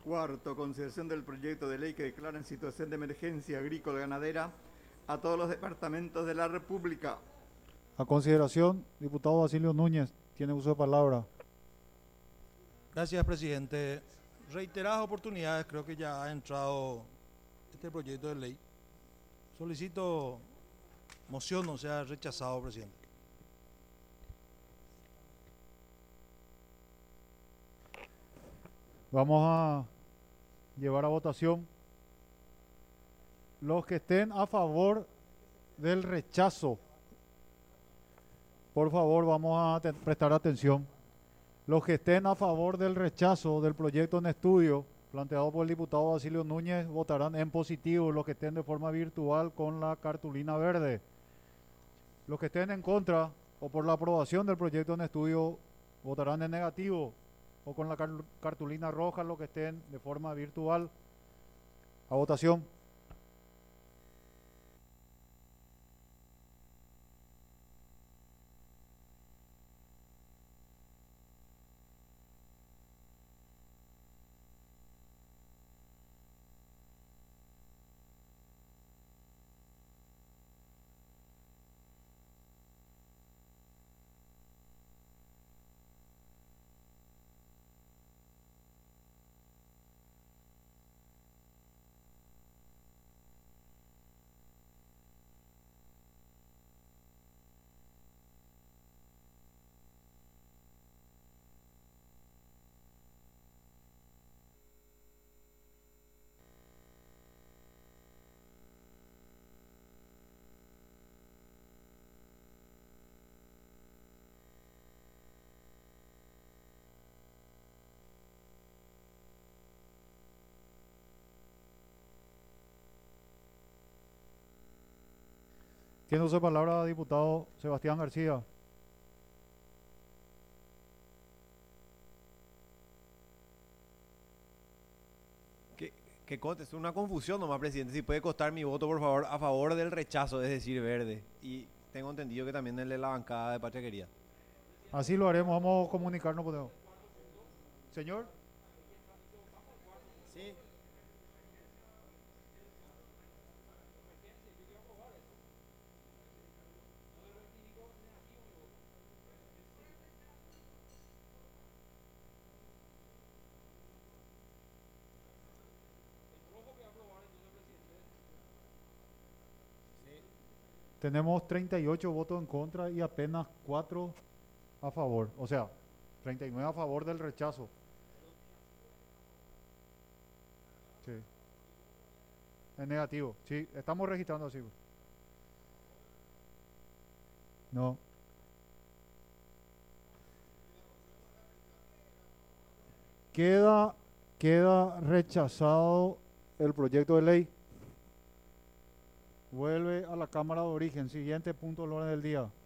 Cuarto, consideración del proyecto de ley que declara en situación de emergencia agrícola ganadera a todos los departamentos de la República. A consideración, diputado Basilio Núñez, tiene uso de palabra. Gracias, presidente. Reiteradas oportunidades creo que ya ha entrado este proyecto de ley. Solicito moción no sea rechazado, presidente. Vamos a llevar a votación. Los que estén a favor del rechazo, por favor, vamos a prestar atención. Los que estén a favor del rechazo del proyecto en estudio planteado por el diputado Basilio Núñez votarán en positivo. Los que estén de forma virtual con la cartulina verde. Los que estén en contra o por la aprobación del proyecto en estudio votarán en negativo o con la cartulina roja. Los que estén de forma virtual. A votación. Tiene uso de palabra diputado Sebastián García. Que conste, es una confusión nomás, presidente. Si puede costar mi voto, por favor, a favor del rechazo, es decir, verde. Y tengo entendido que también el de la bancada de Patria Querida. Así lo haremos, vamos a comunicarnos. Señor. Sí. Tenemos 38 votos en contra y apenas 4 a favor. O sea, 39 a favor del rechazo. Sí. Es negativo. Sí, estamos registrando así. No. Queda rechazado el proyecto de ley. Vuelve a la Cámara de Origen. Siguiente punto del orden del día.